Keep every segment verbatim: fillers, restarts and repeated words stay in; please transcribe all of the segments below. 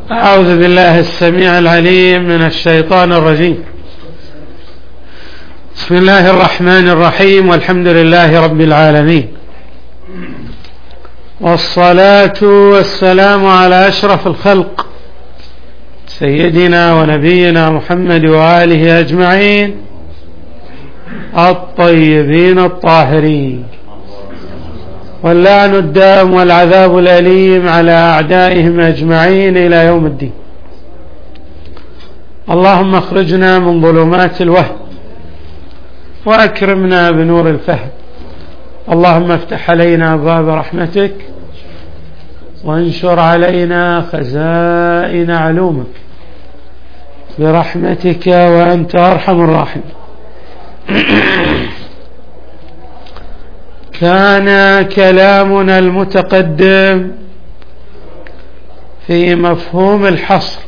أعوذ بالله السميع العليم من الشيطان الرجيم. بسم الله الرحمن الرحيم، والحمد لله رب العالمين، والصلاة والسلام على أشرف الخلق سيدنا ونبينا محمد وآله أجمعين الطيبين الطاهرين، واللعن الدائم والعذاب الأليم على أعدائهم أجمعين إلى يوم الدين. اللهم اخرجنا من ظلمات الوهم وأكرمنا بنور الفهم. اللهم افتح علينا أبواب رحمتك وانشر علينا خزائن علومك برحمتك وأنت أرحم الراحمين. كان كلامنا المتقدم في مفهوم الحصر،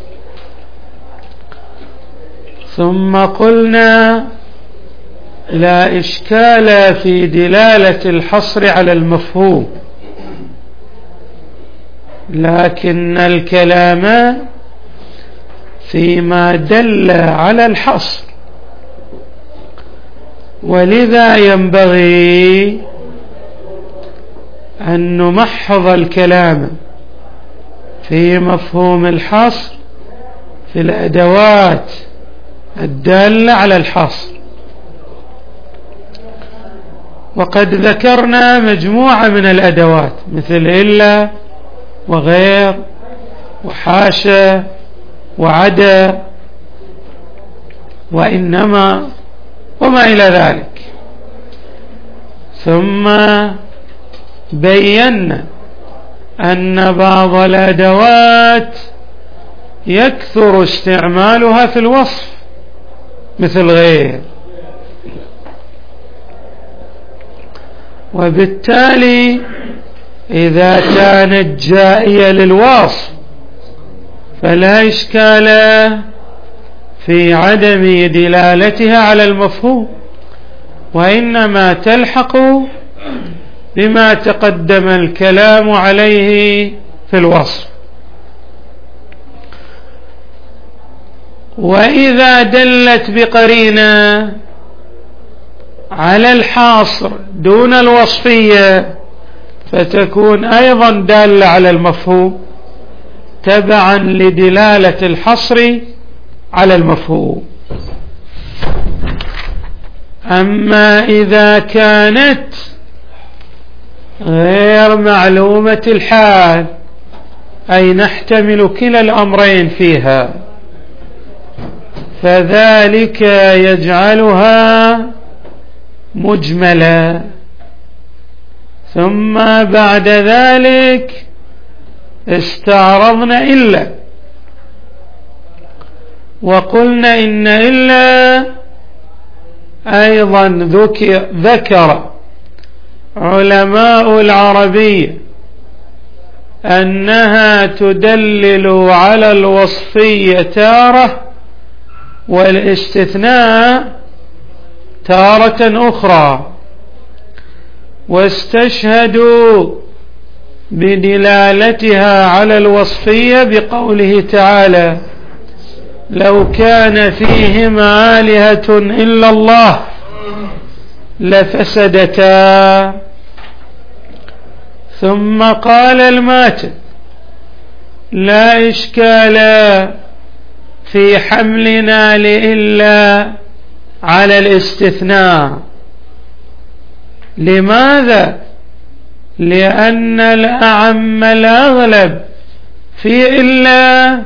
ثم قلنا لا إشكال في دلالة الحصر على المفهوم، لكن الكلام فيما دل على الحصر، ولذا ينبغي أن نمحض الكلام في مفهوم الحصر في الأدوات الدالة على الحصر. وقد ذكرنا مجموعة من الأدوات مثل إلا وغير وحاشا وعدا وإنما وما إلى ذلك، ثم بينا أن بعض الأدوات يكثر استعمالها في الوصف مثل غير، وبالتالي إذا كانت جائية للوصف فلا إشكال في عدم دلالتها على المفهوم، وإنما تلحق بما تقدم الكلام عليه في الوصف. وإذا دلت بقرينة على الحاصر دون الوصفية فتكون أيضا دالة على المفهوم تبعا لدلالة الحصر على المفهوم. أما إذا كانت غير معلومة الحال، أي نحتمل كلا الأمرين فيها، فذلك يجعلها مجملة. ثم بعد ذلك استعرضنا إلا، وقلنا إن إلا أيضا ذكر علماء العربية أنها تدلل على الوصفية تارة والاستثناء تارة أخرى، واستشهدوا بدلالتها على الوصفية بقوله تعالى: لو كان فيهما آلهة إلا الله لفسدتا. ثم قال الماتن: لا إشكال في حملنا لإلا على الاستثناء. لماذا؟ لأن الأعم الأغلب في إلا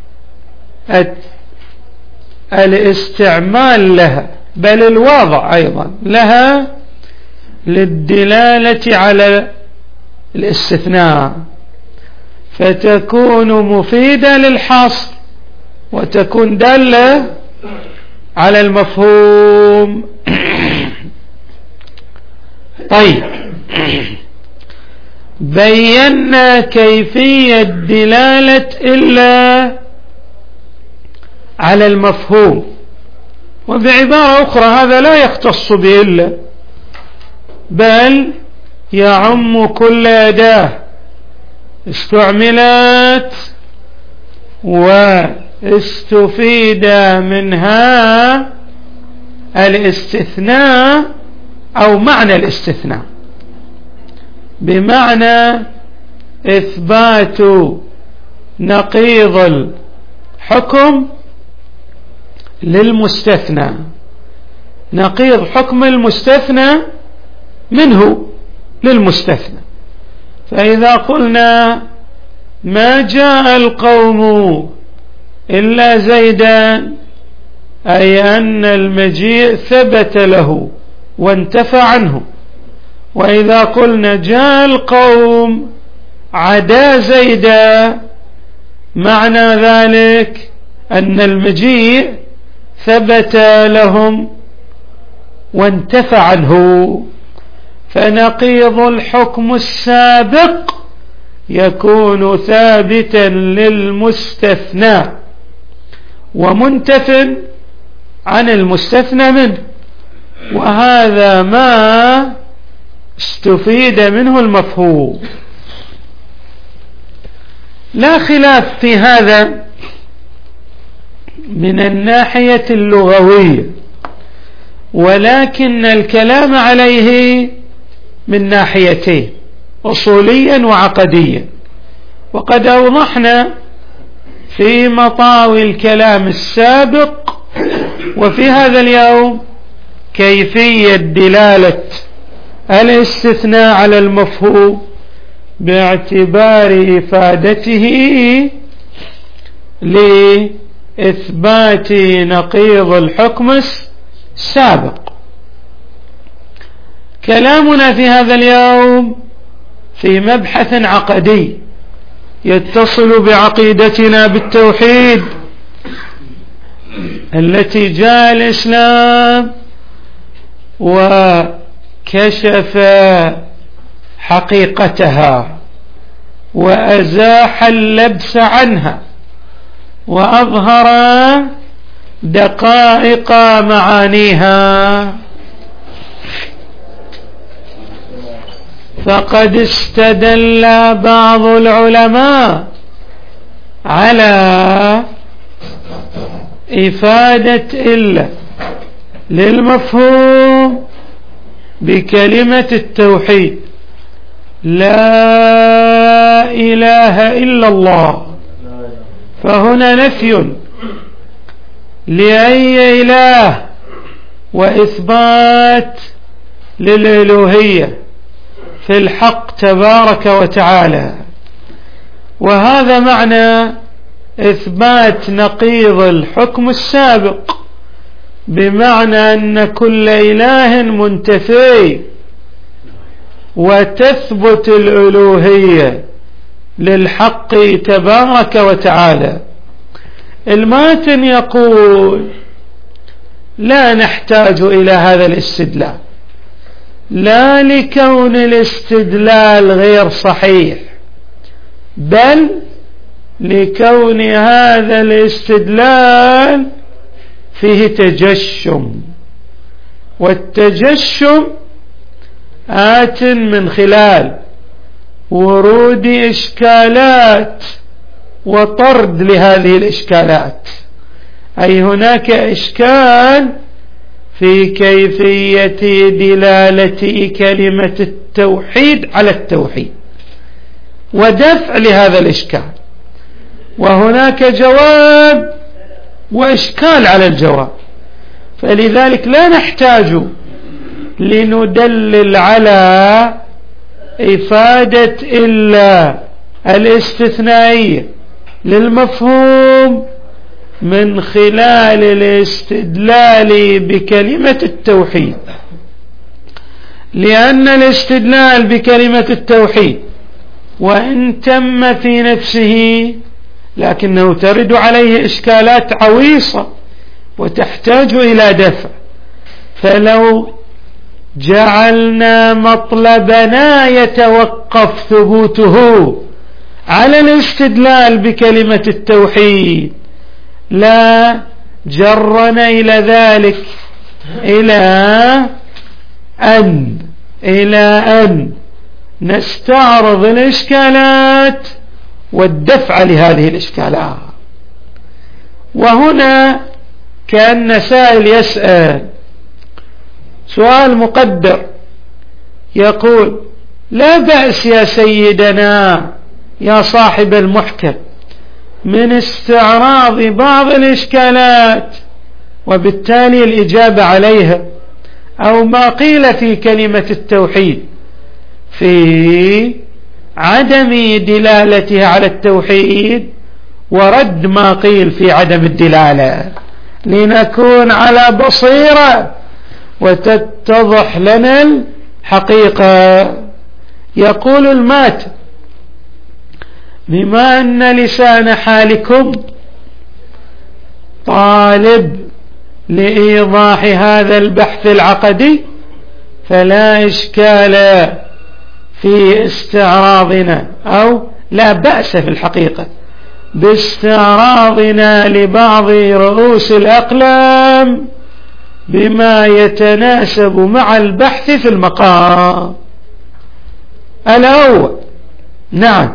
الاستعمال لها، بل الوضع أيضا لها للدلالة على الاستثناء، فتكون مفيدة للحصر وتكون دالة على المفهوم. طيب، بينا كيفية دلالة إلا على المفهوم، وبعبارة أخرى هذا لا يختص بإلا، بل يعم كل أداة استعملت واستفيد منها الاستثناء أو معنى الاستثناء، بمعنى إثبات نقيض الحكم للمستثنى، نقيض حكم المستثنى منه للمستثنى. فإذا قلنا ما جاء القوم إلا زيدا، أي أن المجيء ثبت له وانتفى عنه. وإذا قلنا جاء القوم عدا زيدا، معنى ذلك أن المجيء ثبت لهم وانتفى عنه. فنقيض الحكم السابق يكون ثابتا للمستثنى ومنتف عن المستثنى منه، وهذا ما استفيد منه المفهوم. لا خلاف في هذا من الناحية اللغوية، ولكن الكلام عليه من ناحيتين، أصوليا وعقديا. وقد أوضحنا في مطاوي الكلام السابق وفي هذا اليوم كيفية دلالة الاستثناء على المفهوم باعتبار إفادته لإثبات نقيض الحكم السابق. كلامنا في هذا اليوم في مبحث عقدي يتصل بعقيدتنا بالتوحيد التي جاء الإسلام وكشف حقيقتها وأزاح اللبس عنها وأظهر دقائق معانيها. فقد استدل بعض العلماء على إفادة إلا للمفهوم بكلمة التوحيد، لا إله إلا الله. فهنا نفي لأي إله وإثبات للألوهية في الحق تبارك وتعالى. وهذا معنى إثبات نقيض الحكم السابق، بمعنى أن كل إله منتفي وتثبت الألوهية للحق تبارك وتعالى. الماتن يقول لا نحتاج إلى هذا الاستدلال، لا لكون الاستدلال غير صحيح، بل لكون هذا الاستدلال فيه تجشم، والتجشم آت من خلال ورود إشكالات وطرد لهذه الإشكالات. أي هناك إشكال في كيفية دلالة كلمة التوحيد على التوحيد ودفع لهذا الإشكال، وهناك جواب وإشكال على الجواب. فلذلك لا نحتاج لندلل على إفادة إلا الاستثنائية للمفهوم من خلال الاستدلال بكلمة التوحيد، لأن الاستدلال بكلمة التوحيد وإن تم في نفسه لكنه ترد عليه إشكالات عويصة وتحتاج إلى دفع. فلو جعلنا مطلبنا يتوقف ثبوته على الاستدلال بكلمة التوحيد لا جرنا إلى ذلك إلى أن إلى أن نستعرض الإشكالات والدفع لهذه الإشكالات. وهنا كأن سائل يسأل سؤال مقدر، يقول: لا بأس يا سيدنا يا صاحب المحكم من استعراض بعض الإشكالات وبالتالي الإجابة عليها، أو ما قيل في كلمة التوحيد في عدم دلالتها على التوحيد ورد ما قيل في عدم الدلالة، لنكون على بصيرة وتتضح لنا الحقيقة. يقول المات: بما أن لسان حالكم طالب لإيضاح هذا البحث العقدي، فلا إشكال في استعراضنا، أو لا بأس في الحقيقة باستعراضنا لبعض رؤوس الأقلام بما يتناسب مع البحث في المقام الأول. نعم،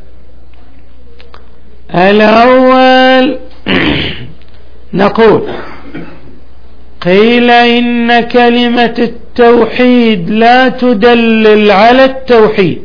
الأول نقول: قيل إن كلمة التوحيد لا تدلل على التوحيد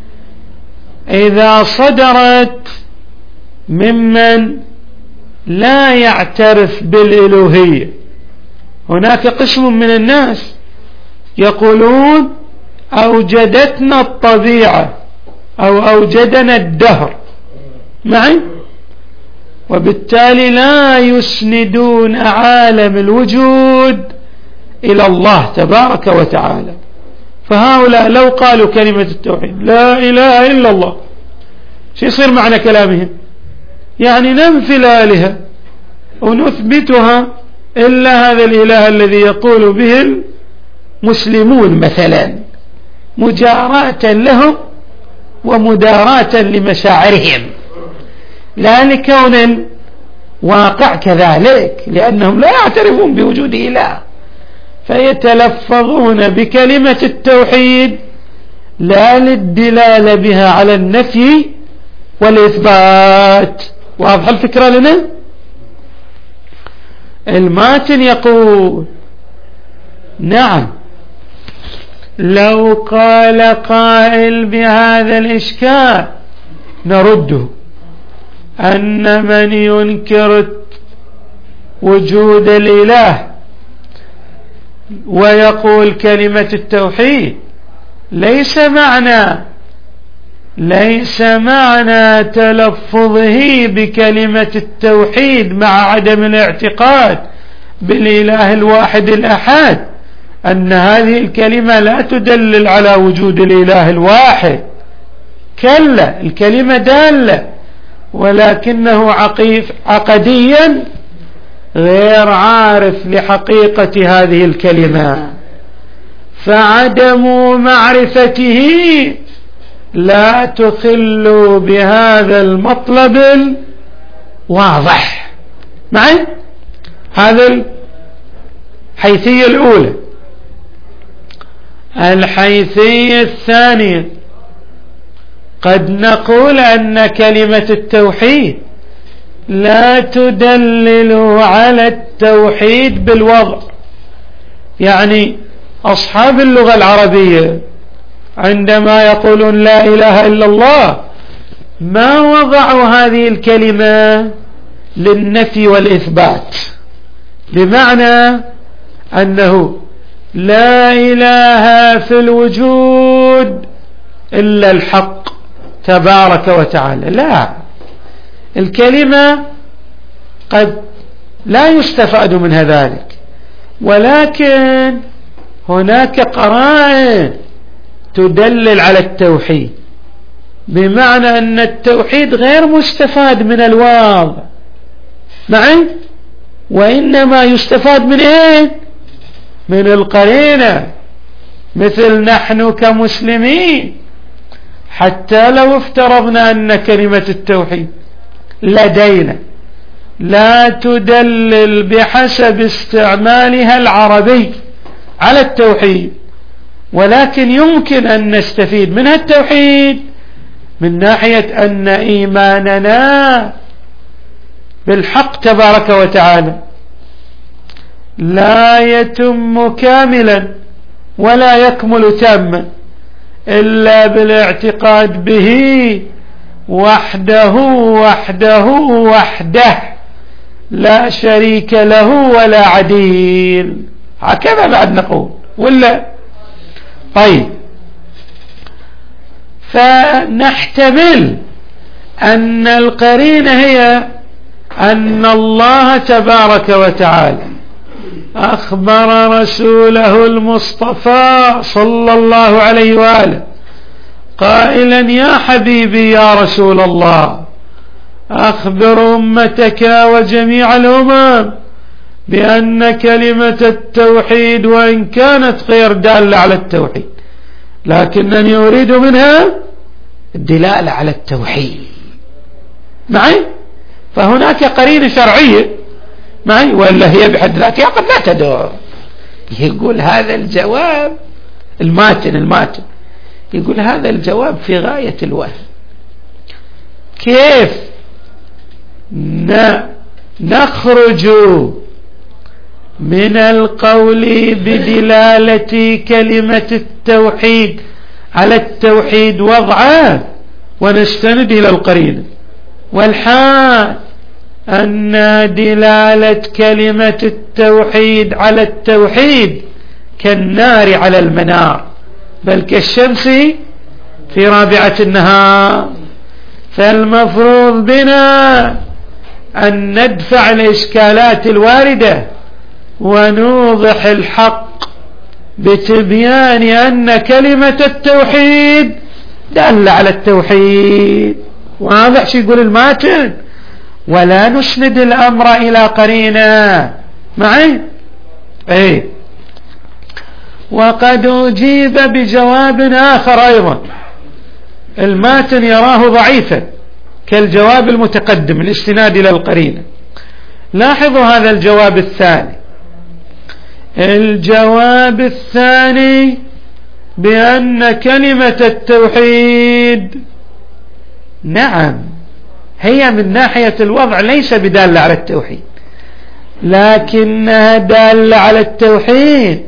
إذا صدرت ممن لا يعترف بالإلوهية. هناك قسم من الناس يقولون: أوجدتنا الطبيعة أو أوجدنا الدهر معي، وبالتالي لا يسندون عالم الوجود إلى الله تبارك وتعالى. فهؤلاء لو قالوا كلمة التوحيد لا إله إلا الله، شو يصير معنى كلامهم؟ يعني ننفي الآلهة ونثبتها إلا هذا الإله الذي يقول به المسلمون مثلا، مجاراة لهم ومداراة لمشاعرهم، لا لكون الواقع كذلك، لأنهم لا يعترفون بوجود إله، فيتلفظون بكلمة التوحيد لا للدلالة بها على النفي والإثبات. واضح الفكرة لنا؟ الماتن يقول: نعم، لو قال قائل بهذا الإشكال نرده أن من ينكر وجود الإله ويقول كلمة التوحيد ليس معنى ليس معنى تلفظه بكلمة التوحيد مع عدم الاعتقاد بالإله الواحد الأحد أن هذه الكلمة لا تدلل على وجود الإله الواحد. كلا، الكلمة دالة، ولكنه عقيف عقديا غير عارف لحقيقة هذه الكلمة، فعدم معرفته لا تخل بهذا المطلب الواضح. معي؟ هذا الحيثية الأولى. الحيثية الثانية: قد نقول أن كلمة التوحيد لا تدلل على التوحيد بالوضع، يعني أصحاب اللغة العربية عندما يقولون لا إله إلا الله ما وضعوا هذه الكلمة للنفي والإثبات، بمعنى أنه لا إله في الوجود إلا الحق تبارك وتعالى. لا، الكلمة قد لا يستفاد منها ذلك، ولكن هناك قرائن تدلل على التوحيد، بمعنى أن التوحيد غير مستفاد من الواضع معي، وإنما يستفاد من إيه؟ من القرينة. مثل نحن كمسلمين حتى لو افترضنا أن كلمة التوحيد لدينا لا تدلل بحسب استعمالها العربي على التوحيد، ولكن يمكن أن نستفيد منها التوحيد من ناحية أن إيماننا بالحق تبارك وتعالى لا يتم كاملا ولا يكمل تاما إلا بالاعتقاد به وحده وحده وحده لا شريك له ولا عديل. هكذا بعد نقول ولا؟ طيب، فنحتمل أن القرينة هي أن الله تبارك وتعالى أخبر رسوله المصطفى صلى الله عليه وآله قائلا: يا حبيبي يا رسول الله، أخبر أمتك وجميع الأمم بأن كلمة التوحيد وإن كانت غير دالة على التوحيد لكنني أريد منها الدلالة على التوحيد. معي؟ فهناك قرينة شرعية معي، ولا هي بحد ذاتها قد لا تدور. يقول هذا الجواب الماتن الماتن يقول هذا الجواب في غاية الوهم. كيف نخرج من القول بدلالة كلمة التوحيد على التوحيد وضعه ونستند إلى القرينة، والحال أن دلالة كلمة التوحيد على التوحيد كالنار على المنار، بل كالشمس في رابعة النهار. فالمفروض بنا أن ندفع الإشكالات الواردة ونوضح الحق بتبيان أن كلمة التوحيد دالة على التوحيد. واضح شو يقول الماتن؟ ولا نسند الأمر إلى قرينة. معي؟ ايه. وقد أجيب بجواب آخر أيضا الماتن يراه ضعيفا كالجواب المتقدم الاستناد إلى القرينة. لاحظوا هذا الجواب الثاني. الجواب الثاني بأن كلمة التوحيد نعم هي من ناحية الوضع ليس بدالة على التوحيد، لكنها دالة على التوحيد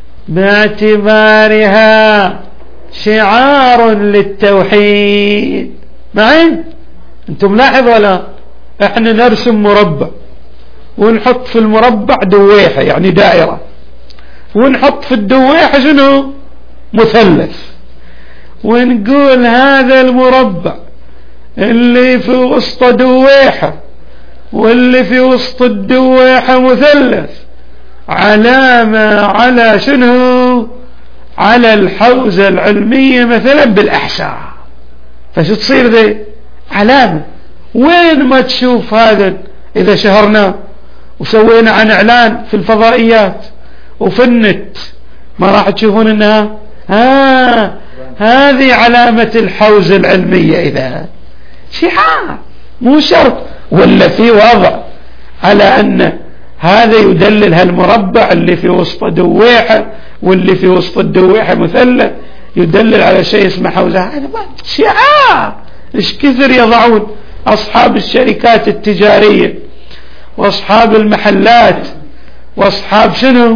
باعتبارها شعار للتوحيد. معي؟ انتم لاحظوا ولا؟ احنا نرسم مربع ونحط في المربع دويحة يعني دائرة، ونحط في الدويحة شنو؟ مثلث، ونقول هذا المربع اللي في وسط دويحة واللي في وسط الدويحة مثلث علامة على شنو؟ على الحوزة العلمية مثلا بالأحساء. فشو تصير ذي؟ علامة. وين ما تشوف هذا إذا شهرنا وسوينا عن إعلان في الفضائيات وفي النت ما راح تشوفون إنها ها هذه علامة الحوزة العلمية. إذا شعار مو شرط، ولا في وضع على أن هذا يدلل هالمربع اللي في وسط دويحة واللي في وسط الدويحة مثلث يدلل على شيء اسمه حوزة. هذا شعار. إيش كثر يضعون أصحاب الشركات التجارية وأصحاب المحلات وأصحاب شنو؟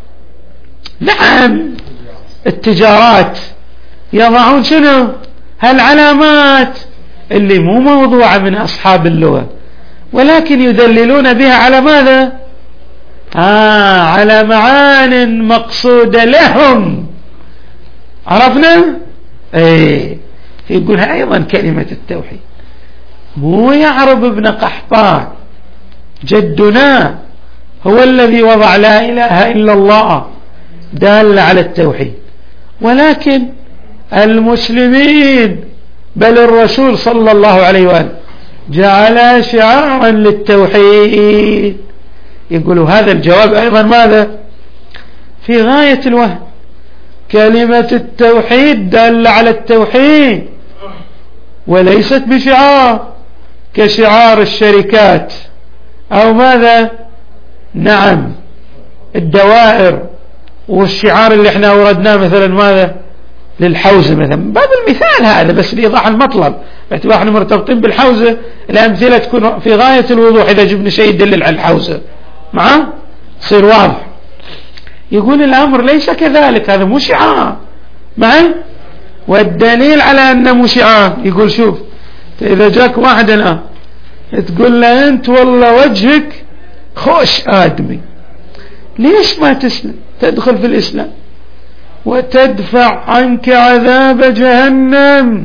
نعم التجارات يضعون شنو؟ هالعلامات اللي مو موضوعة من أصحاب اللغة، ولكن يدللون بها على ماذا؟ آه على معان مقصودة لهم. عرفنا؟ ايه. يقولها أيضا كلمة التوحيد. مو يعرب ابن قحطان جدنا هو الذي وضع لا إله إلا الله دال على التوحيد، ولكن المسلمين بل الرسول صلى الله عليه وآله جعل شعارا للتوحيد. يقولوا هذا الجواب أيضا ماذا؟ في غاية الوهم. كلمة التوحيد دال على التوحيد وليست بشعار كشعار الشركات أو ماذا؟ نعم الدوائر. والشعار اللي احنا أوردناه مثلا ماذا؟ للحوزة مثلا، باب المثال هذا بس لإيضاح المطلب، باعتبار احنا مرتبطين بالحوزة الأمثلة تكون في غاية الوضوح إذا جبنا شيء يدلل على الحوزة معه صير واضح. يقول الأمر ليس كذلك، هذا مو شعار معي، والدليل على أنه مو شعار يقول شوف إذا جاك واحد الآن تقول له أنت والله وجهك خوش آدمي، ليش ما تسلم تدخل في الإسلام وتدفع عنك عذاب جهنم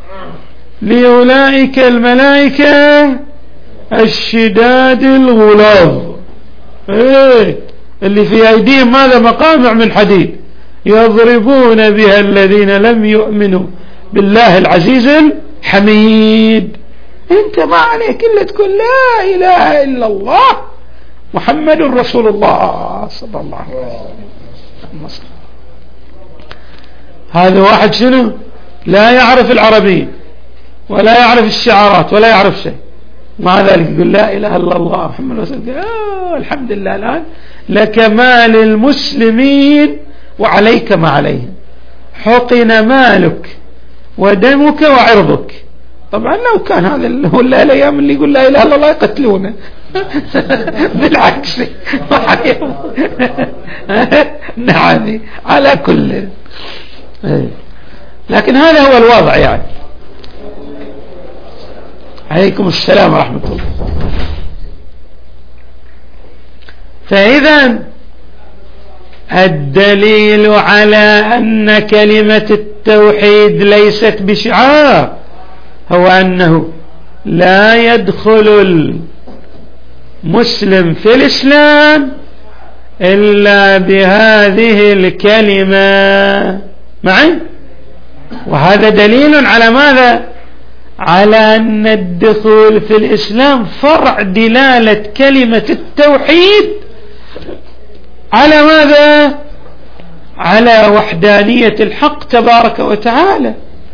لأولئك الملائكة الشداد الغلاظ، ايه اللي في أيديهم ماذا؟ مقامع من حديد يضربون بها الذين لم يؤمنوا بالله العزيز الحميد. انت ما عليك إلا تقول لا إله إلا الله محمد رسول الله صلى الله عليه وسلم. هذا واحد شنو لا يعرف العربية ولا يعرف الشعارات ولا يعرف شيء، مع ذلك يقول لا إله إلا الله محمد رسول الله. آه الحمد لله الآن لكمال المسلمين وعليك ما عليهم، حقن مالك ودمك وعرضك. طبعا لو كان هذا ولا الأيام اللي يقول لا إله إلا الله يقتلونه بالعكس نعم على كل، لكن هذا هو الوضع يعني. عليكم السلام ورحمة الله. فإذا الدليل على أن كلمة التوحيد ليست بشعار هو أنه لا يدخل المسلم في الإسلام إلا بهذه الكلمة معي، وهذا دليل على ماذا؟ على أن الدخول في الإسلام فرع دلالة كلمة التوحيد على ماذا؟ على وحدانية الحق تبارك وتعالى.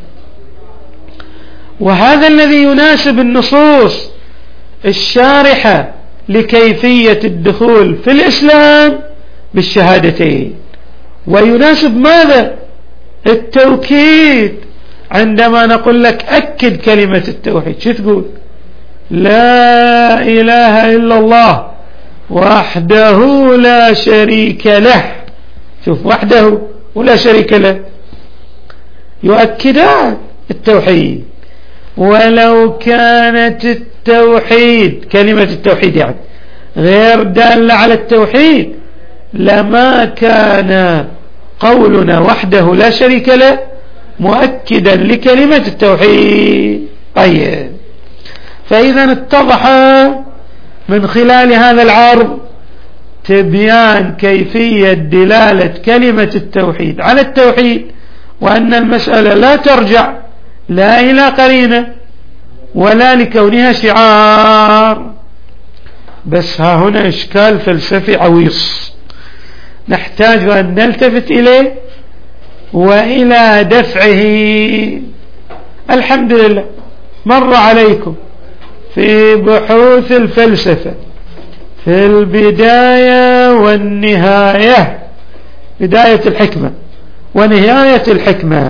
وهذا الذي يناسب النصوص الشارحة لكيفية الدخول في الإسلام بالشهادتين، ويناسب ماذا؟ التوكيد. عندما نقول لك أكد كلمة التوحيد شو تقول؟ لا إله إلا الله وحده لا شريك له. شوف وحده ولا شريك له يؤكدان التوحيد. ولو كانت التوحيد كلمة التوحيد يعني غير دالة على التوحيد لما كان قولنا وحده لا شريك له مؤكدا لكلمة التوحيد. طيب فإذا اتضح من خلال هذا العرض تبيان كيفية دلالة كلمة التوحيد على التوحيد، وأن المسألة لا ترجع لا إلى قرينة ولا لكونها شعار. بس ها هنا إشكال فلسفي عويص نحتاج أن نلتفت إليه وإلى دفعه. الحمد لله مر عليكم في بحوث الفلسفة في البداية والنهاية، بداية الحكمة ونهاية الحكمة،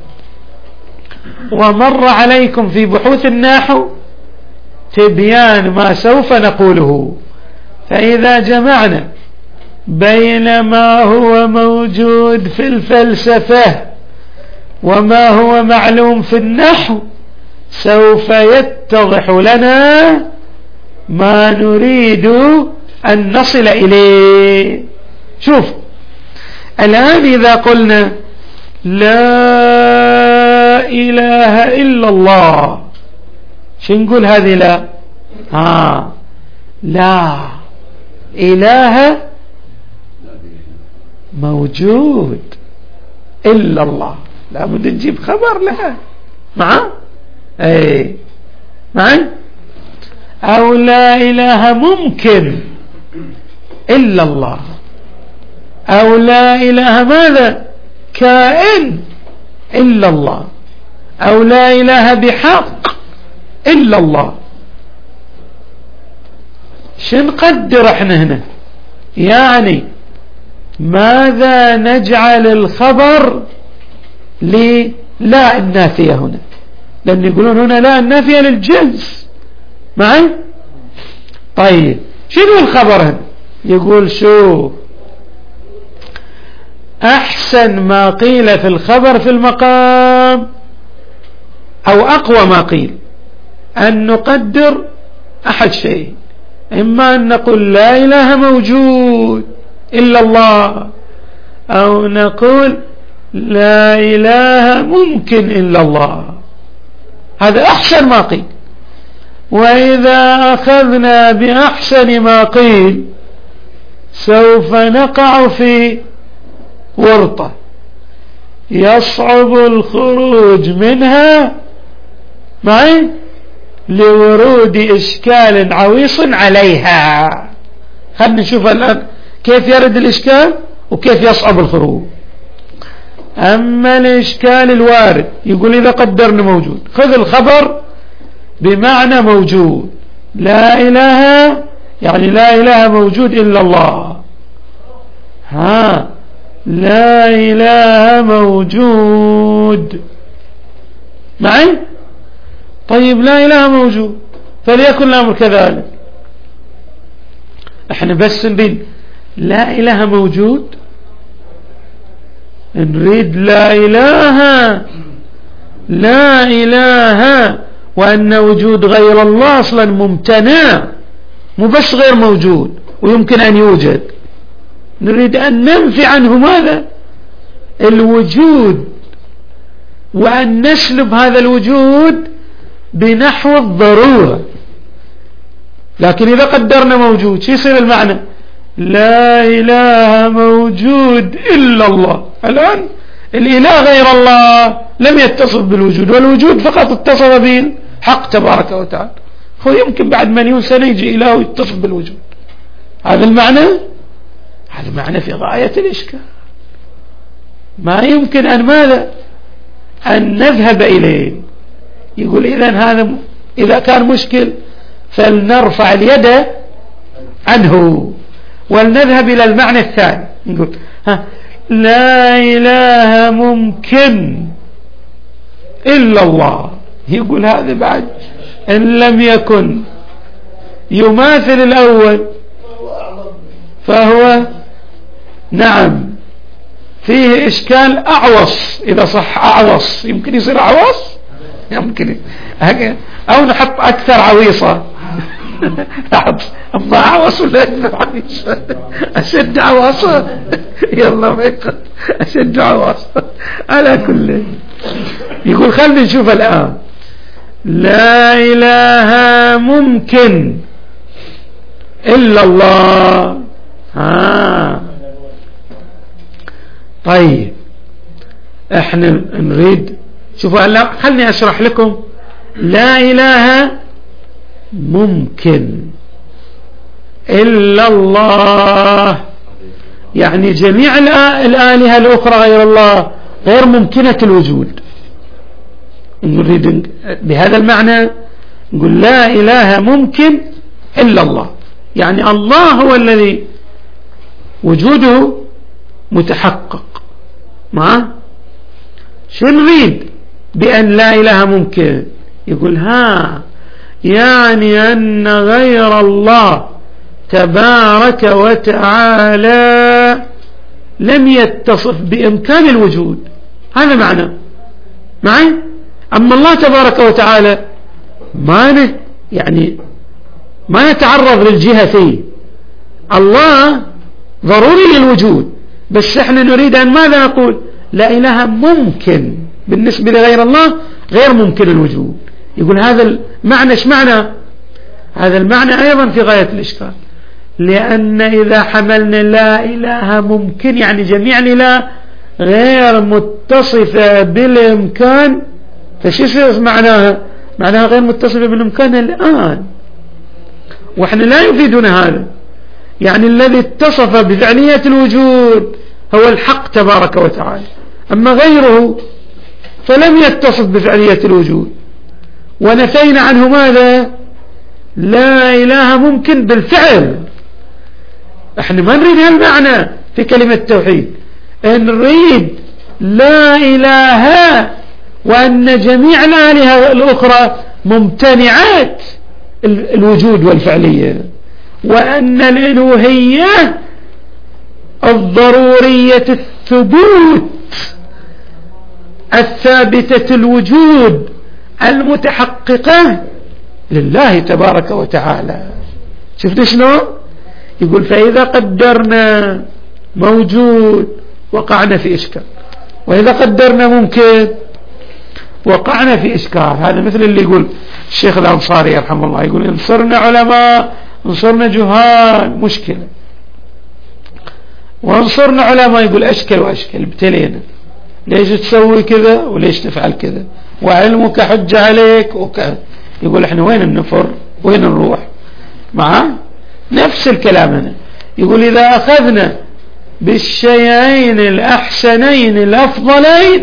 ومر عليكم في بحوث النحو تبيان ما سوف نقوله. فإذا جمعنا بين ما هو موجود في الفلسفة وما هو معلوم في النحو سوف يتضح لنا ما نريد أن نصل إليه. شوف الآن إذا قلنا لا إله إلا الله شو نقول؟ هذه لا ها لا إله موجود إلا الله، لا بد نجيب خبر لها مع أي معي. أو لا إله ممكن إلا الله، أو لا إله ماذا كائن إلا الله، أو لا إله بحق إلا الله. شنقدر احنا هنا يعني ماذا نجعل الخبر للا النافية هنا، لأن يقولون هنا لا النافية للجنس معي. طيب شنو الخبر هنا؟ يقول شو أحسن ما قيل في الخبر في المقام، أو أقوى ما قيل، أن نقدر أحد شيء، إما أن نقول لا إله موجود إلا الله، أو نقول لا إله ممكن إلا الله. هذا أحسن ما قيل. وإذا أخذنا بأحسن ما قيل سوف نقع في ورطة يصعب الخروج منها معي لورود إشكال عويص عليها. خلنا نشوف الآن كيف يرد الإشكال وكيف يصعب الخروج. أما الإشكال الوارد يقول إذا قدرنا موجود، خذ الخبر بمعنى موجود، لا إله يعني لا إله موجود إلا الله، ها لا إله موجود معي. طيب لا إله موجود، فليكن الأمر كذلك. احنا بس نريد لا إله موجود، نريد لا إله لا إله وأن وجود غير الله أصلا ممتنع، مو بس غير موجود ويمكن أن يوجد. نريد أن ننفي عنه ماذا؟ الوجود، وأن نسلب هذا الوجود بنحو الضرورة. لكن إذا قدرنا موجود شو يصير المعنى؟ لا إله موجود إلا الله. الآن الإله غير الله لم يتصف بالوجود، والوجود فقط اتصف به الحق تبارك وتعالى. هو يمكن بعد مليون سنة يجي إله يتصف بالوجود. هذا المعنى، هذا معنى في غاية الإشكال، ما يمكن أن ماذا أن نذهب إليه. يقول إذن هذا إذا كان مشكل فلنرفع اليد عنه ولنذهب إلى المعنى الثاني. نقول ها لا إله ممكن إلا الله. يقول هذا بعد إن لم يكن يماثل الأول فهو نعم فيه إشكال أعوص. إذا صح أعوص يمكن يصير أعوص، يمكن أو نحط أكثر عويصة أما أعوص ولا أكثر عويصة؟ أشد عواصة يلا ما يقل أشد عواصة. على كل يقول خلنا نشوف الآن لا إله ممكن إلا الله. ها طيب احنا نريد شوفوا هلا خلني اشرح لكم. لا إله ممكن إلا الله يعني جميع الآلهة الأخرى غير الله غير ممكنة الوجود. نريد بهذا المعنى نقول لا إله ممكن إلا الله، يعني الله هو الذي وجوده متحقق. ما شو نريد بأن لا إله ممكن؟ يقول ها يعني أن غير الله تبارك وتعالى لم يتصف بإمكان الوجود. هذا معنى معي. أما الله تبارك وتعالى ما يعني ما يتعرض للجهة فيه. الله ضروري للوجود، بس احنا نريد أن ماذا نقول؟ لا إله ممكن بالنسبة لغير الله غير ممكن الوجود. يقول هذا المعنى ايش معنى؟ هذا المعنى أيضا في غاية الإشكال، لأن إذا حملنا لا إله ممكن يعني جميع الإله غير متصفة بالإمكان، فشو يصير معناها؟ معناها غير متصفة بالإمكان الآن، وإحنا لا يفيدنا هذا. يعني الذي اتصف بفعلية الوجود هو الحق تبارك وتعالى، أما غيره فلم يتصف بفعلية الوجود. ونفينا عنه ماذا؟ لا إله ممكن بالفعل. احنا ما نريد هالمعنى في كلمة التوحيد، نريد لا إله وأن جميع الآلهة الأخرى ممتنعات الوجود والفعلية، وأن الإلوهية الضرورية الثبوت الثابتة الوجود المتحققة لله تبارك وتعالى. شفت شلون؟ يقول فإذا قدرنا موجود وقعنا في إشكال، وإذا قدرنا ممكن وقعنا في إشكال. هذا مثل اللي يقول الشيخ الأنصاري يرحمه الله، يقول انصرنا علماء انصرنا جهال مشكلة، وانصرنا علماء يقول أشكل وأشكل ابتلينا، ليش تسوي كذا وليش تفعل كذا، وعلمك حجة عليك وكذا. يقول احنا وين النفر وين نروح معه؟ نفس الكلام هنا. يقول إذا أخذنا بالشيئين الأحسنين الأفضلين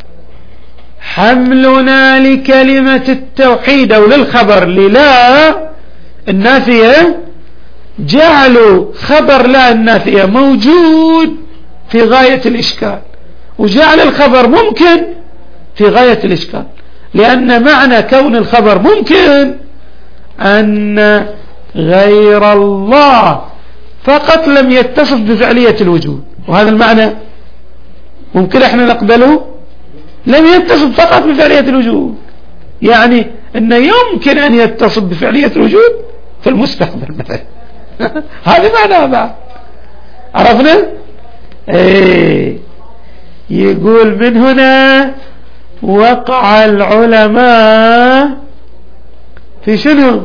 حملنا لكلمة التوحيد أو للخبر للا النافية، جعلوا خبر لا النافية موجود في غاية الإشكال، وجعل الخبر ممكن في غاية الإشكال، لأن معنى كون الخبر ممكن أن غير الله فقط لم يتصف بفعلية الوجود، وهذا المعنى ممكن احنا نقبله، لم يتصف فقط بفعلية الوجود، يعني أنه يمكن أن يتصف بفعلية الوجود في المستقبل مثلا. هذا معنى بعد عرفنا. ايه يقول من هنا وقع العلماء في شنو؟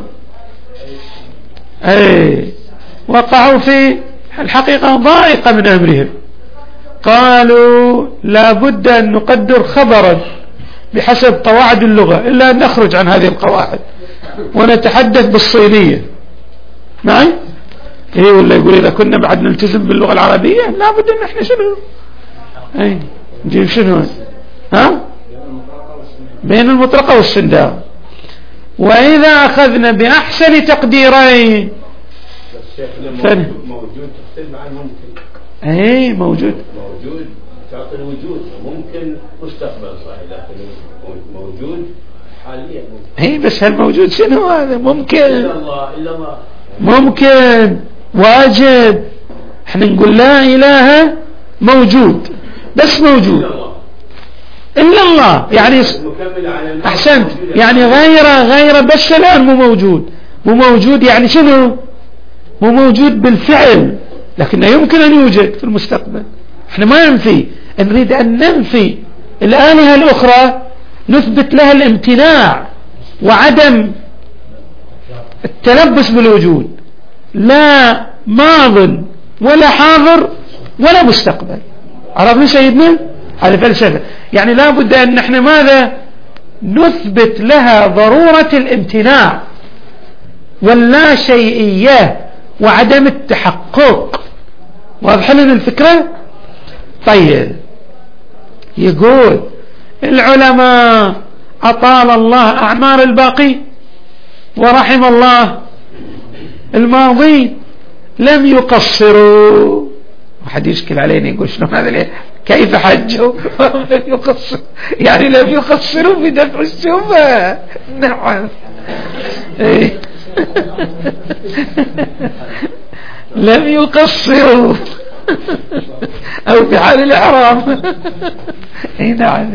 ايه وقعوا في الحقيقة ضائقة من أمرهم، قالوا لا بد أن نقدر خبرا بحسب قواعد اللغة، إلا أن نخرج عن هذه القواعد ونتحدث بالصينية معي. ايه ولا يقول إذا كنا بعد نلتزم باللغة العربية لا بد أن احنا شنو ايه نجيب شنو ها بين المطرقة والسنداء. وإذا أخذنا بأحسن تقديرين موجود موجود تختلف عن ممكن. ايه موجود موجود تعطي الوجود ممكن مستقبل صحيح، لكن موجود حاليا ممكن. ايه بس هالموجود شنو هذا؟ ممكن إلا الله إلا الله ممكن واجب. احنا نقول لا إله موجود بس موجود إلا الله، يعني أحسنت، يعني غير غير بس الآن مو موجود، مو موجود يعني شنو؟ مو موجود بالفعل، لكنه يمكن أن يوجد في المستقبل. احنا ما ننفي، نريد أن ننفي الآلهة الأخرى، نثبت لها الامتناع وعدم التلبس بالوجود، لا ماض ولا حاضر ولا مستقبل. عرفنا سيدنا؟ هذا فلسفة، يعني لا بد أن نحن ماذا نثبت لها ضرورة الامتناع واللا شيئية وعدم التحقق. واضح لنا الفكرة؟ طيب يقول العلماء أطال الله أعمار الباقي ورحم الله الماضي لم يقصروا. واحد يشكل علينا يقول شنو هذا ليه؟ كيف حجوا لم يقصروا؟ يعني لم يقصروا في دفع الشبهة. نعم لم يقصروا أو في حال الإعراب. اي نعم.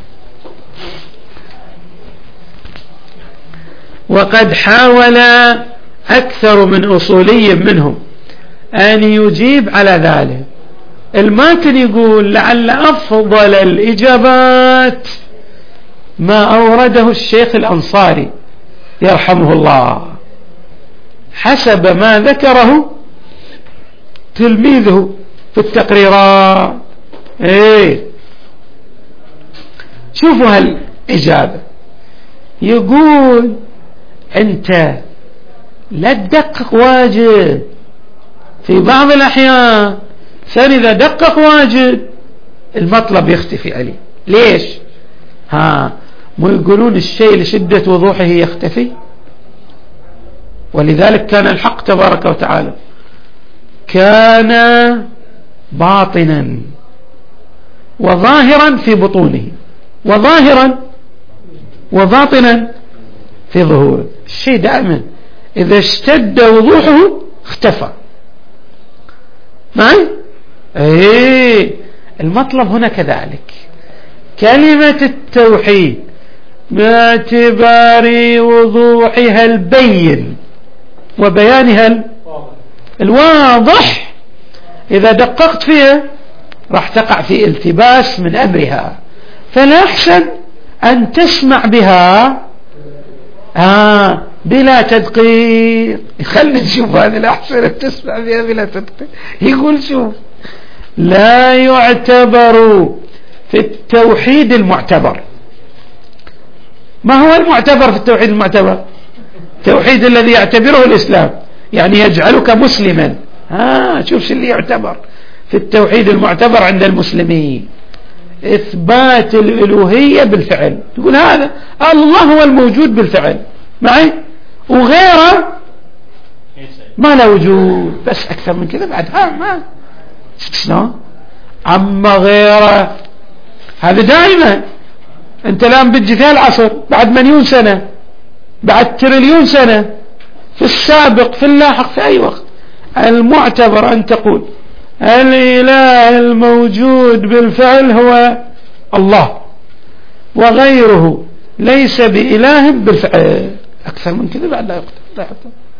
وقد حاول أكثر من أصولي منهم أن يجيب على ذلك. الماتن يقول لعل أفضل الإجابات ما أورده الشيخ الأنصاري يرحمه الله حسب ما ذكره تلميذه في التقريرات. ايه شوفوا هالإجابة، يقول أنت لا تدقق واجد في بعض الأحيان، ثاني إذا دقق واجد المطلب يختفي عليه. ليش؟ ها مو يقولون الشيء لشدة وضوحه يختفي، ولذلك كان الحق تبارك وتعالى كان باطنا وظاهرا في بطونه، وظاهرا وباطنا في ظهوره. الشيء دائما إذا اشتد وضوحه اختفى معي. ايه المطلب هنا كذلك، كلمة التوحيد باعتبار وضوحها البين وبيانها الواضح، إذا دققت فيها راح تقع في التباس من أمرها، فالأحسن أن تسمع بها آه بلا تدقيق. خلنا نشوف هذا الأحسن أن تسمع بها بلا تدقيق. يقول شوف، لا يعتبر في التوحيد المعتبر. ما هو المعتبر في التوحيد المعتبر؟ التوحيد الذي يعتبره الإسلام، يعني يجعلك مسلما. ها شوف شو اللي يعتبر في التوحيد المعتبر عند المسلمين: إثبات الألوهية بالفعل. تقول هذا الله هو الموجود بالفعل معي، وغيره ما له وجود. بس أكثر من كذا بعد ها ما شلون. أما غيره هذا دائما. أنت الآن بتجي في العصر بعد مليون سنة، بعد تريليون سنة، في السابق في اللاحق في أي وقت، المعتبر أن تقول الإله الموجود بالفعل هو الله، وغيره ليس بإله بالفعل. أكثر من كذا بعد لا يقتل.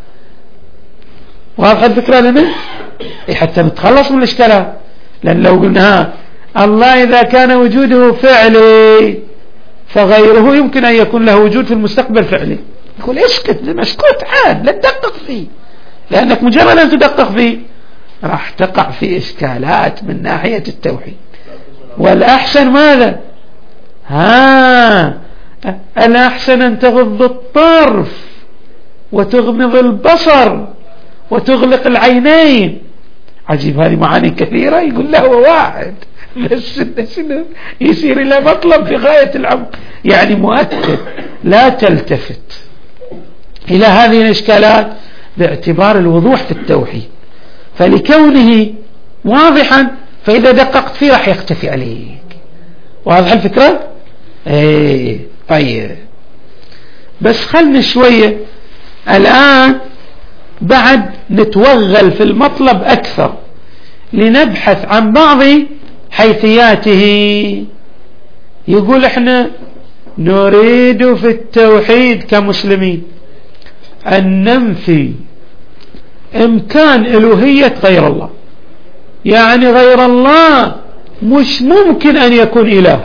واضح الفكرة لنا حتى نتخلص من الإشكالات. لأن لو قلنا الله إذا كان وجوده فعلي فغيره يمكن أن يكون له وجود في المستقبل فعلي، يقول اسكت مسكوت عاد لا تدقق فيه، لأنك مجرد أن تدقق فيه راح تقع في إشكالات من ناحية التوحيد. والأحسن ماذا؟ ها الأحسن أن تغض الطرف وتغمض البصر وتغلق العينين. عجيب، هذه معاني كثيرة. يقول له واحد بس يصير إلى مطلب في غاية العمق، يعني مؤكد لا تلتفت إلى هذه الإشكالات باعتبار الوضوح في التوحيد، فلكونه واضحا فإذا دققت فيه راح يختفي عليك. واضح الفكرة؟ ايه طيب، بس خلنا شوية الآن بعد نتوغل في المطلب أكثر لنبحث عن بعض حيثياته. يقول احنا نريد في التوحيد كمسلمين أن ننفي إمكان ألوهية غير الله، يعني غير الله مش ممكن أن يكون إله.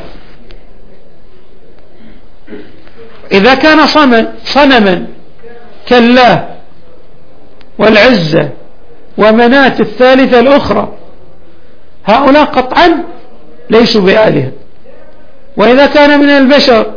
إذا كان صنم صنما كالله والعزة ومناة الثالثة الأخرى، هؤلاء قطعا ليسوا بآلهة. وإذا كان من البشر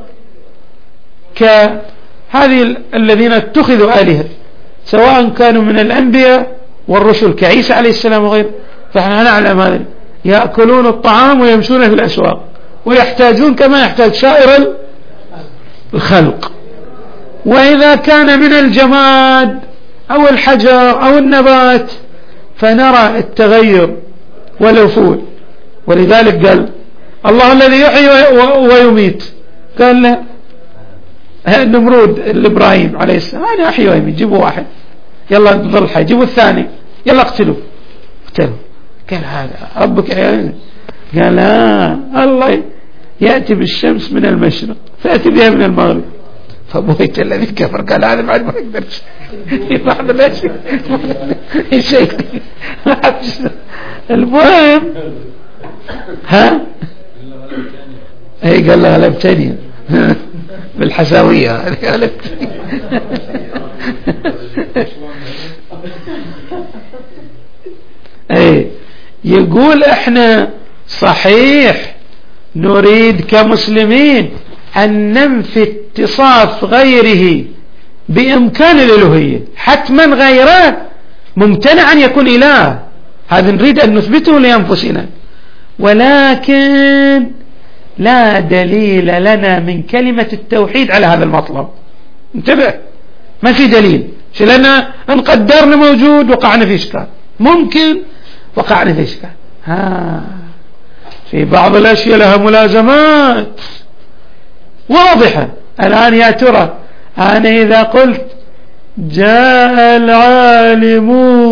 كهذه الذين اتخذوا آلهة، سواء كانوا من الأنبياء والرسل كعيسى عليه السلام وغيره، فنحن نعلم هذا يأكلون الطعام ويمشون في الأسواق ويحتاجون كما يحتاج سائر الخلق. وإذا كان من الجماد أو الحجر أو النبات فنرى التغير والأفول. ولذلك قال الله الذي يحيي ويميت، قال له النمرود الإبراهيم عليه السلام أنا أحيي ويميت، جيبوا واحد يلا نظل حي، جيبوا الثاني يلا اقتلوا اقتلوا. قال هذا ربك يعني؟ قال لا، الله يأتي بالشمس من المشرق فأتي بها من المغرب. فبويت الذي كفر قال هذا بعد ما يقدرش يفعل لا شيء. المهم ها اي قال له غلبتني بالحساوية غلبتني. اي يقول احنا صحيح نريد كمسلمين أن ننفي اتصاف غيره بإمكان الألوهية، حتما غيره ممتنع أن يكون إله، هذا نريد أن نثبته لأنفسنا، ولكن لا دليل لنا من كلمة التوحيد على هذا المطلب. انتبه، ما في دليل، لأننا ان قدرنا موجود وقعنا في إشكال، ممكن وقعنا في إشكال. ها في بعض الأشياء لها ملازمات واضحة. الآن يا ترى أنا إذا قلت جاء العالم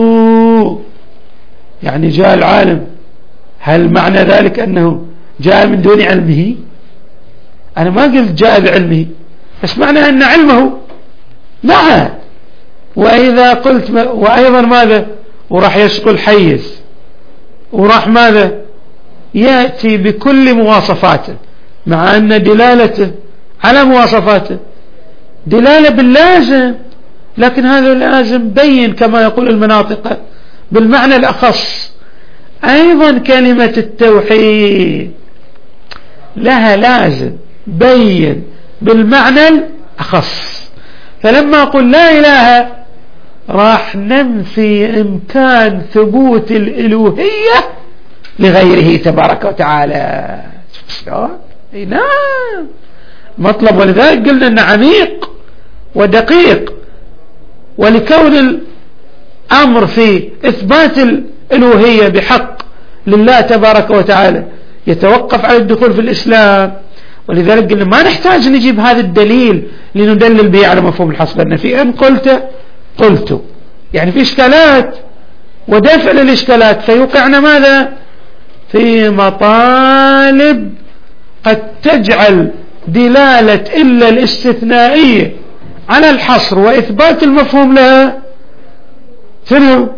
يعني جاء العالم، هل معنى ذلك أنه جاء من دون علمه؟ أنا ما قلت جاء بعلمه، بس معنى أن علمه نعم. وإذا قلت ما وأيضا ماذا، وراح يشغل حيز، وراح ماذا يأتي بكل مواصفاته، مع أن دلالته على مواصفاته دلالة باللازم، لكن هذا اللازم بين كما يقول المناطق بالمعنى الأخص. أيضا كلمة التوحيد لها لازم بين بالمعنى الأخص. فلما أقول لا إله راح ننفي إمكان ثبوت الإلوهية لغيره تبارك وتعالى. نعم مطلب، ولذلك قلنا أنه عميق ودقيق، ولكون الأمر في إثبات الإلوهية بحق لله تبارك وتعالى يتوقف على الدخول في الإسلام. ولذلك قلنا ما نحتاج نجيب هذا الدليل لندلل به على مفهوم الحصر، لأن في إن قلت قلت يعني في إشكالات ودفع للإشكالات، فيوقعنا ماذا في مطالب قد تجعل دلالة إلا الاستثنائية على الحصر وإثبات المفهوم لها شنو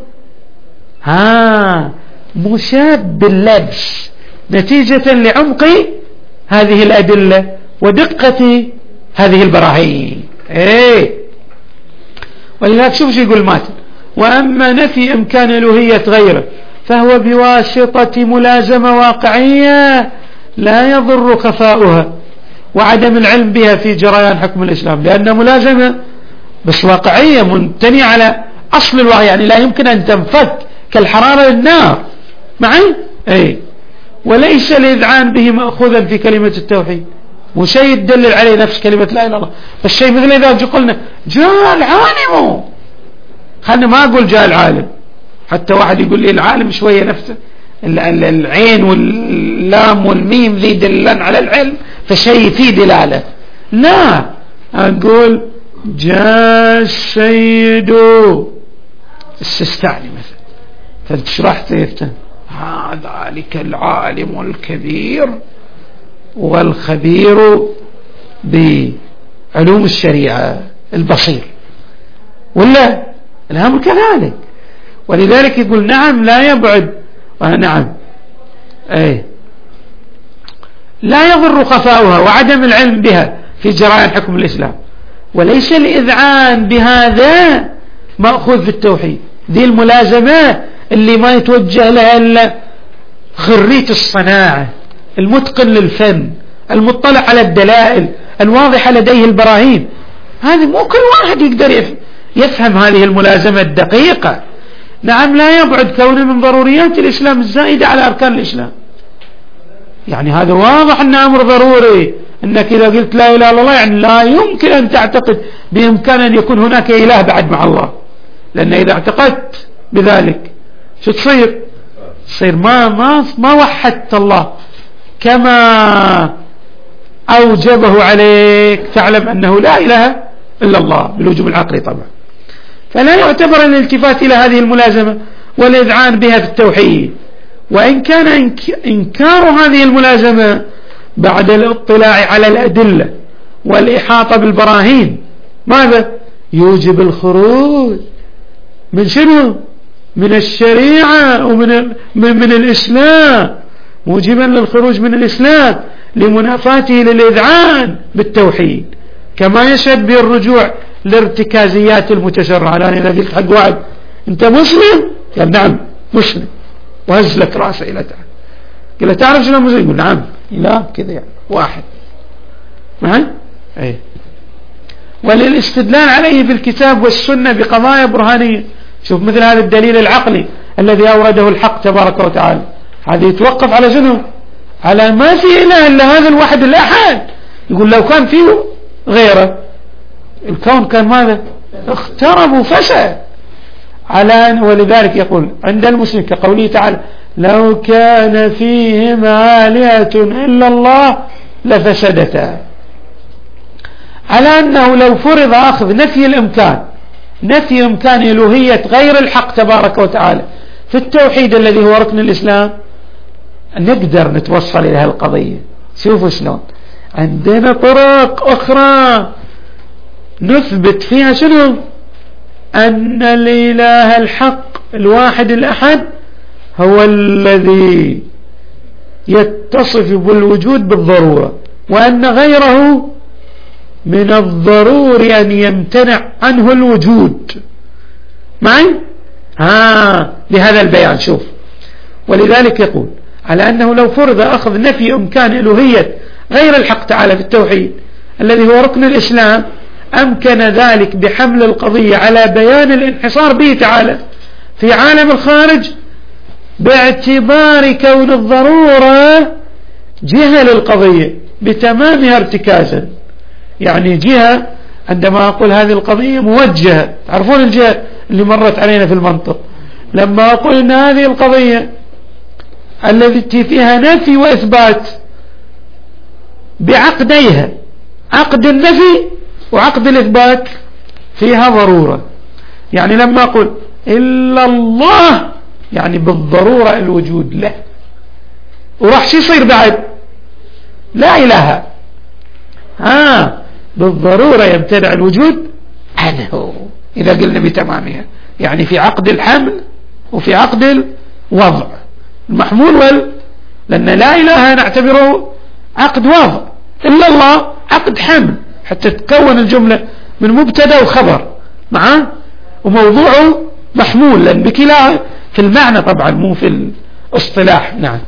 ها مشاب باللبس، نتيجة لعمق هذه الأدلة ودقة هذه البراهين. ايه ولذلك شوف شو يقول ماتن: وأما نفي إمكان ألوهية غيره فهو بواسطة ملازمة واقعية لا يضر خفاؤها وعدم العلم بها في جريان حكم الإسلام، لأن ملازمة بس واقعية منتنية على أصل الواقع، يعني لا يمكن أن تنفك كالحرارة للنار معي. أي وليس الإذعان به مأخوذا في كلمة التوحيد، وشيء يدلل عليه نفس كلمة لا إله إلا الله، فالشيء مثل إذا قلنا جاء العالم، خلنا ما أقول جاء العالم، حتى واحد يقول لي العالم شوية نفسه العين واللام والميم ذي دلن على العلم فشيء فيه دلالة، لا أقول جاء السيد السستاني مثلا، فشرحت يفتن ذلك العالم الكبير والخبير بعلوم الشريعة البصير، ولا الأمر كذلك. ولذلك يقول نعم لا يبعد، نعم أي لا يضر خفاؤها وعدم العلم بها في جرائم حكم الإسلام، وليس الإذعان بهذا مأخوذ في التوحيد. ذي الملازمة اللي ما يتوجه لها إلا خريت الصناعة المتقن للفن المطلع على الدلائل الواضحة لديه البراهين، هذه مو كل واحد يقدر يفهم هذه الملازمة الدقيقة. نعم لا يبعد كونه من ضروريات الإسلام الزائدة على أركان الإسلام، يعني هذا واضح أنه أمر ضروري، أنك إذا قلت لا إله إلا الله يعني لا يمكن أن تعتقد بإمكان أن يكون هناك إله بعد مع الله، لأن إذا اعتقدت بذلك شو تصير تصير ما ما ما وحدت الله كما أوجبه عليك، تعلم أنه لا إله إلا الله بالوجوب العقلي طبعا. فلا يعتبر الالتفات إلى هذه الملازمة والإذعان بها في التوحيد، وإن كان إنكار هذه الملازمة بعد الاطلاع على الأدلة والإحاطة بالبراهين ماذا يوجب الخروج من شنو من الشريعة ومن من, من الإسلام، موجبا للخروج من الإسلام لمنافاته للإذعان بالتوحيد، كما يشهد به الرجوع لارتكازيات المتشرعة. الآن إذا قلت حق واحد أنت مسلم قال نعم مسلم وهز لك رأسه إلى تعالى، قال تعرف شنو مسلم؟ يقول نعم لا كذا يعني واحد معي. أي وللاستدلال عليه في الكتاب والسنة بقضايا برهانية، شوف مثل هذا الدليل العقلي الذي أورده الحق تبارك وتعالى، هذا يتوقف على شنو؟ على ما في إله إلا هذا الواحد الأحد. يقول لو كان فيه غيره الكون كان ماذا اخترب وفسد على. ولذلك يقول عند المسلم كقوله تعالى لو كان فيهما آلهة إلا الله لفسدتا، على أنه لو فرض أخذ نفي الإمكان، نفي إمكان إلوهية غير الحق تبارك وتعالى في التوحيد الذي هو ركن الإسلام، نقدر نتوصل إلى هالقضية. شوفوا شلون عندنا طرق أخرى نثبت فيها شنو؟ أن الإله الحق الواحد الأحد هو الذي يتصف بالوجود بالضرورة، وأن غيره من الضروري أن يمتنع عنه الوجود. معي؟ ها لهذا البيان. شوف، ولذلك يقول على أنه لو فرض أخذ نفي إمكان إلوهية غير الحق تعالى في التوحيد الذي هو ركن الإسلام، أمكن ذلك بحمل القضية على بيان الانحصار به تعالى في عالم الخارج، باعتبار كون الضرورة جهة للقضية بتمامها ارتكازا. يعني جهة، عندما أقول هذه القضية موجهة، تعرفون الجهة اللي مرت علينا في المنطق، لما أقول أن هذه القضية التي فيها نفي وإثبات بعقديها، عقد النفي وعقد الإثبات، فيها ضرورة. يعني لما أقول إلا الله يعني بالضرورة الوجود له، وراح شو يصير بعد؟ لا إله، ها بالضرورة يمتنع الوجود عنه إذا قلنا بتمامها. يعني في عقد الحمل وفي عقد الوضع المحمول وال... لأن لا إله نعتبره عقد وضع، إلا الله عقد حمل حتى تتكون الجملة من مبتدا وخبر معه وموضوعه محمول، لأن بكلا في المعنى طبعا مو في الاصطلاح. نعم.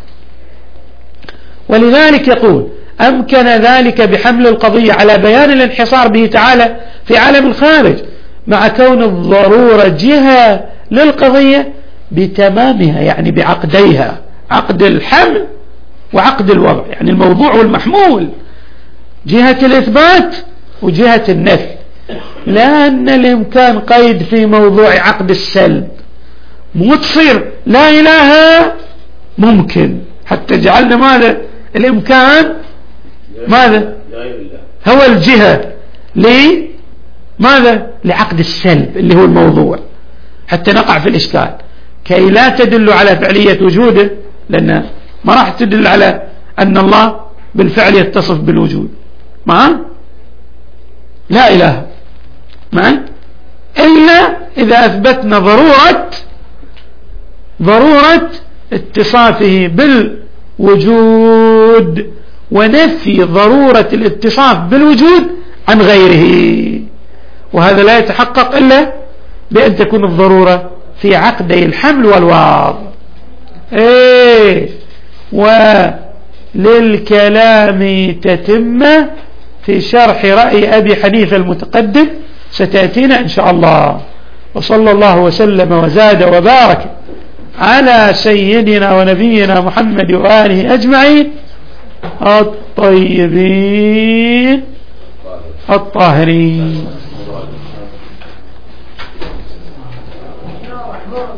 ولذلك يقول أمكن ذلك بحمل القضية على بيان الانحصار به تعالى في عالم الخارج، مع كون الضرورة جهة للقضية بتمامها، يعني بعقديها، عقد الحمل وعقد الوضع، يعني الموضوع والمحمول، جهة الإثبات وجهة النفي. لأن الإمكان قيد في موضوع عقد السلب، مو تصير لا إله ممكن، حتى جعلنا ماذا الإمكان ماذا هو الجهة لماذا لعقد السلب اللي هو الموضوع، حتى نقع في الإشكال كي لا تدل على فعلية وجوده، لأن ما راح تدل على أن الله بالفعل يتصف بالوجود معا لا إله معا، إلا إذا أثبتنا ضرورة ضرورة اتصافه بالوجود ونفي ضرورة الاتصاف بالوجود عن غيره، وهذا لا يتحقق إلا بأن تكون الضرورة في عقدي الحمل والوضع. إيه وللكلام تتمة في شرح رأي أبي حنيفة المتقدم ستأتينا إن شاء الله. وصلى الله وسلم وزاد وبارك على سيدنا ونبينا محمد وآله أجمعين الطيبين الطاهرين.